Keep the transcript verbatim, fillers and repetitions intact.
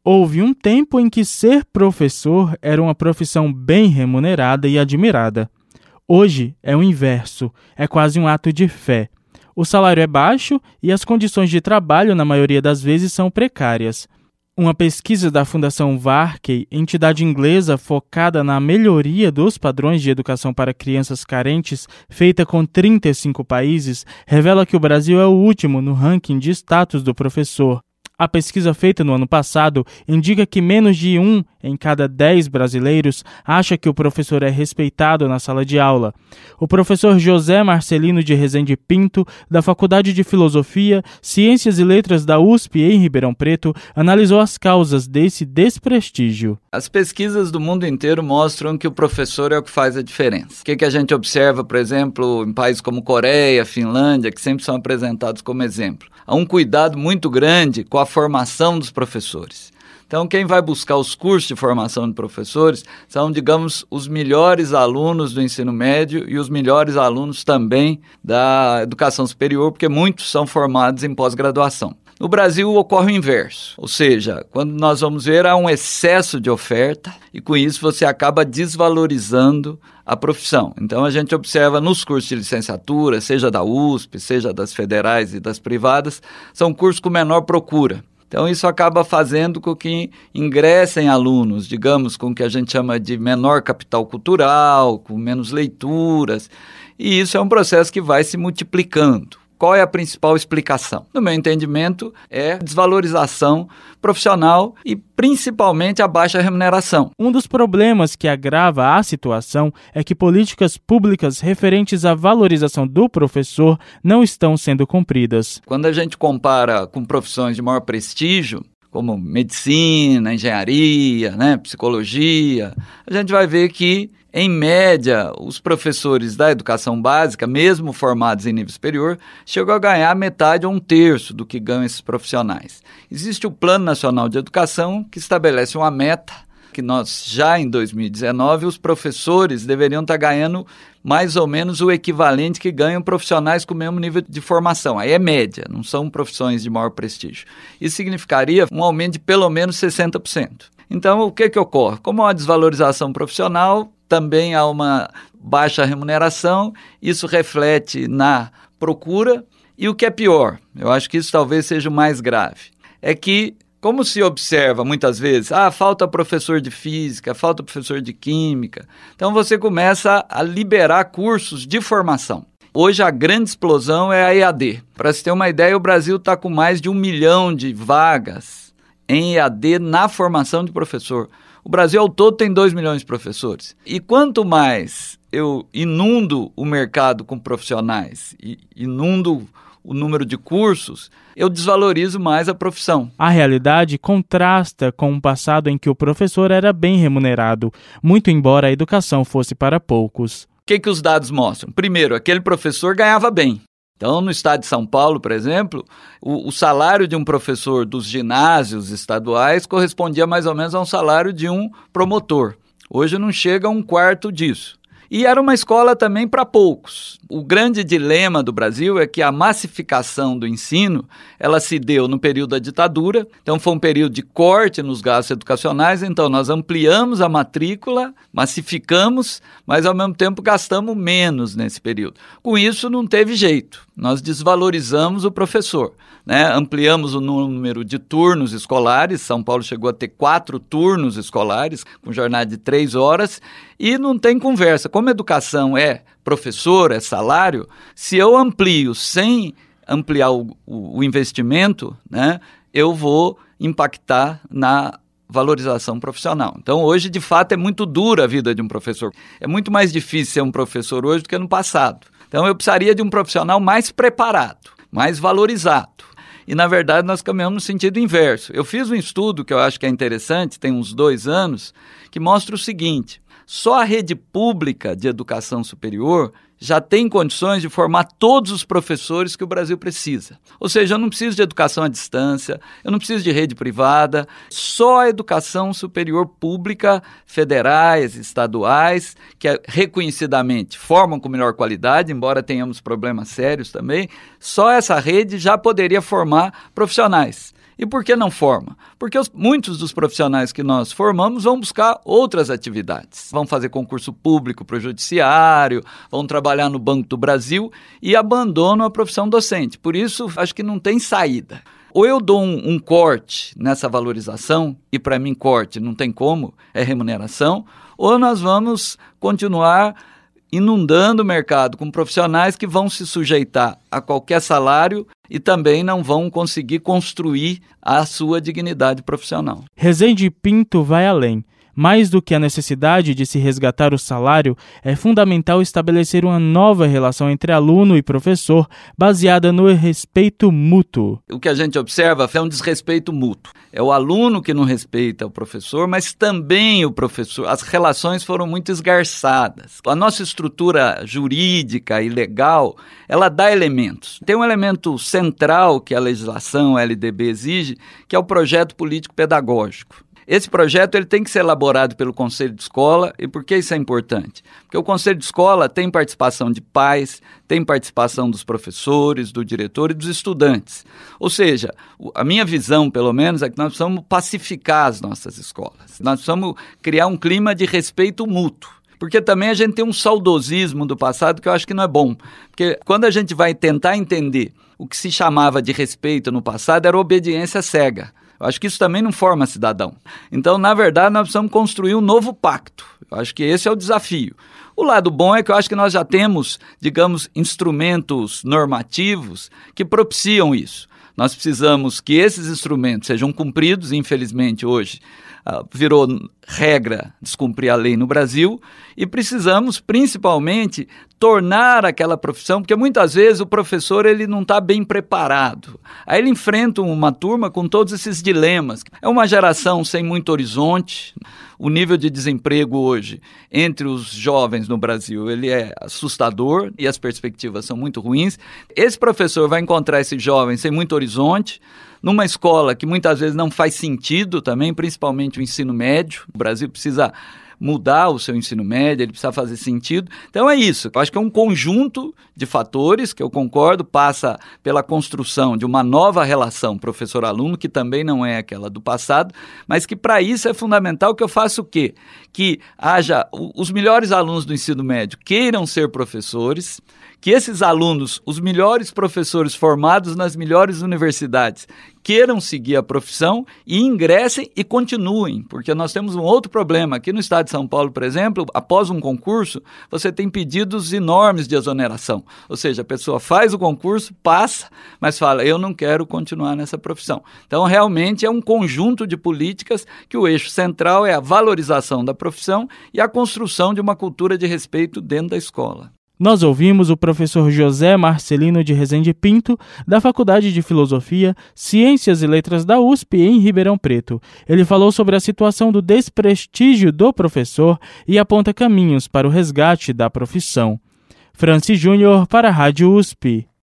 Houve um tempo em que ser professor era uma profissão bem remunerada e admirada. Hoje é o inverso, é quase um ato de fé. O salário é baixo e as condições de trabalho, na maioria das vezes, são precárias. Uma pesquisa da Fundação Varkey, entidade inglesa focada na melhoria dos padrões de educação para crianças carentes, feita com trinta e cinco países, revela que o Brasil é o último no ranking de status do professor. A pesquisa feita no ano passado indica que menos de um em cada dez brasileiros acha que o professor é respeitado na sala de aula. O professor José Marcelino de Rezende Pinto, da Faculdade de Filosofia, Ciências e Letras da U S P em Ribeirão Preto, analisou as causas desse desprestígio. As pesquisas do mundo inteiro mostram que o professor é o que faz a diferença. O que, que a gente observa, por exemplo, em países como Coreia, Finlândia, que sempre são apresentados como exemplo? Há um cuidado muito grande com a formação dos professores. Então, quem vai buscar os cursos de formação de professores são, digamos, os melhores alunos do ensino médio e os melhores alunos também da educação superior, porque muitos são formados em pós-graduação. No Brasil ocorre o inverso, ou seja, quando nós vamos ver, há um excesso de oferta e com isso você acaba desvalorizando a profissão. Então a gente observa nos cursos de licenciatura, seja da U S P, seja das federais e das privadas, são cursos com menor procura. Então isso acaba fazendo com que ingressem alunos, digamos, com o que a gente chama de menor capital cultural, com menos leituras, e isso é um processo que vai se multiplicando. Qual é a principal explicação? No meu entendimento, é a desvalorização profissional e principalmente a baixa remuneração. Um dos problemas que agrava a situação é que políticas públicas referentes à valorização do professor não estão sendo cumpridas. Quando a gente compara com profissões de maior prestígio, como medicina, engenharia, né, psicologia, a gente vai ver que, em média, os professores da educação básica, mesmo formados em nível superior, chegam a ganhar metade ou um terço do que ganham esses profissionais. Existe o Plano Nacional de Educação, que estabelece uma meta, que nós, já em dois mil e dezenove, os professores deveriam estar ganhando mais ou menos o equivalente que ganham profissionais com o mesmo nível de formação. Aí é média, não são profissões de maior prestígio. Isso significaria um aumento de pelo menos sessenta por cento. Então, o que que ocorre? Como há uma desvalorização profissional, também há uma baixa remuneração, isso reflete na procura, e o que é pior, eu acho que isso talvez seja o mais grave, é que, como se observa muitas vezes, ah, falta professor de física, falta professor de química, então você começa a liberar cursos de formação. Hoje a grande explosão é a E A D. Para se ter uma ideia, o Brasil está com mais de um milhão de vagas em E A D na formação de professor. O Brasil ao todo tem dois milhões de professores. E quanto mais eu inundo o mercado com profissionais, e inundo o número de cursos, eu desvalorizo mais a profissão. A realidade contrasta com um passado em que o professor era bem remunerado, muito embora a educação fosse para poucos. O que que os dados mostram? Primeiro, aquele professor ganhava bem. Então, no estado de São Paulo, por exemplo, o, o salário de um professor dos ginásios estaduais correspondia mais ou menos a um salário de um promotor. Hoje não chega a um quarto disso. E era uma escola também para poucos. O grande dilema do Brasil é que a massificação do ensino, ela se deu no período da ditadura, então foi um período de corte nos gastos educacionais, então nós ampliamos a matrícula, massificamos, mas ao mesmo tempo gastamos menos nesse período. Com isso não teve jeito, nós desvalorizamos o professor, né? Ampliamos o número de turnos escolares, São Paulo chegou a ter quatro turnos escolares, com jornada de três horas, e não tem conversa. Como a educação é professor, é salário, se eu amplio sem ampliar o, o, o investimento, né, eu vou impactar na valorização profissional. Então, hoje, de fato, é muito dura a vida de um professor. É muito mais difícil ser um professor hoje do que no passado. Então, eu precisaria de um profissional mais preparado, mais valorizado. E, na verdade, nós caminhamos no sentido inverso. Eu fiz um estudo que eu acho que é interessante, tem uns dois anos, que mostra o seguinte: só a rede pública de educação superior já tem condições de formar todos os professores que o Brasil precisa. Ou seja, eu não preciso de educação à distância, eu não preciso de rede privada, só a educação superior pública, federais, estaduais, que reconhecidamente formam com melhor qualidade, embora tenhamos problemas sérios também, só essa rede já poderia formar profissionais. E por que não forma? Porque os, muitos dos profissionais que nós formamos vão buscar outras atividades. Vão fazer concurso público para o judiciário, vão trabalhar no Banco do Brasil e abandonam a profissão docente. Por isso, acho que não tem saída. Ou eu dou um, um corte nessa valorização, e para mim corte não tem como, é remuneração, ou nós vamos continuar inundando o mercado com profissionais que vão se sujeitar a qualquer salário e também não vão conseguir construir a sua dignidade profissional. Rezende Pinto vai além. Mais do que a necessidade de se resgatar o salário, é fundamental estabelecer uma nova relação entre aluno e professor, baseada no respeito mútuo. O que a gente observa é um desrespeito mútuo. É o aluno que não respeita o professor, mas também o professor. As relações foram muito esgarçadas. A nossa estrutura jurídica e legal, ela dá elementos. Tem um elemento central que a legislação L D B exige, que é o projeto político-pedagógico. Esse projeto ele tem que ser elaborado pelo Conselho de Escola. E por que isso é importante? Porque o Conselho de Escola tem participação de pais, tem participação dos professores, do diretor e dos estudantes. Ou seja, a minha visão, pelo menos, é que nós precisamos pacificar as nossas escolas. Nós precisamos criar um clima de respeito mútuo. Porque também a gente tem um saudosismo do passado que eu acho que não é bom. Porque quando a gente vai tentar entender o que se chamava de respeito no passado, era obediência cega. Eu acho que isso também não forma cidadão. Então, na verdade, nós precisamos construir um novo pacto. Eu acho que esse é o desafio. O lado bom é que eu acho que nós já temos, digamos, instrumentos normativos que propiciam isso. Nós precisamos que esses instrumentos sejam cumpridos, infelizmente hoje uh, virou regra descumprir a lei no Brasil, e precisamos principalmente tornar aquela profissão, porque muitas vezes o professor ele não está bem preparado. Aí ele enfrenta uma turma com todos esses dilemas. É uma geração sem muito horizonte. O nível de desemprego hoje entre os jovens no Brasil ele é assustador e as perspectivas são muito ruins. Esse professor vai encontrar esse jovem sem muito horizonte, numa escola que muitas vezes não faz sentido também, principalmente o ensino médio. O Brasil precisa mudar o seu ensino médio, ele precisa fazer sentido. Então é isso, eu acho que é um conjunto de fatores que eu concordo, passa pela construção de uma nova relação professor-aluno, que também não é aquela do passado, mas que para isso é fundamental que eu faça o quê? Que haja os melhores alunos do ensino médio queiram ser professores, que esses alunos, os melhores professores formados nas melhores universidades, queiram seguir a profissão e ingressem e continuem, porque nós temos um outro problema. Aqui no estado de São Paulo, por exemplo, após um concurso, você tem pedidos enormes de exoneração. Ou seja, a pessoa faz o concurso, passa, mas fala, eu não quero continuar nessa profissão. Então, realmente é um conjunto de políticas que o eixo central é a valorização da profissão e a construção de uma cultura de respeito dentro da escola. Nós ouvimos o professor José Marcelino de Rezende Pinto, da Faculdade de Filosofia, Ciências e Letras da U S P, em Ribeirão Preto. Ele falou sobre a situação do desprestígio do professor e aponta caminhos para o resgate da profissão. Franci Júnior para a Rádio U S P.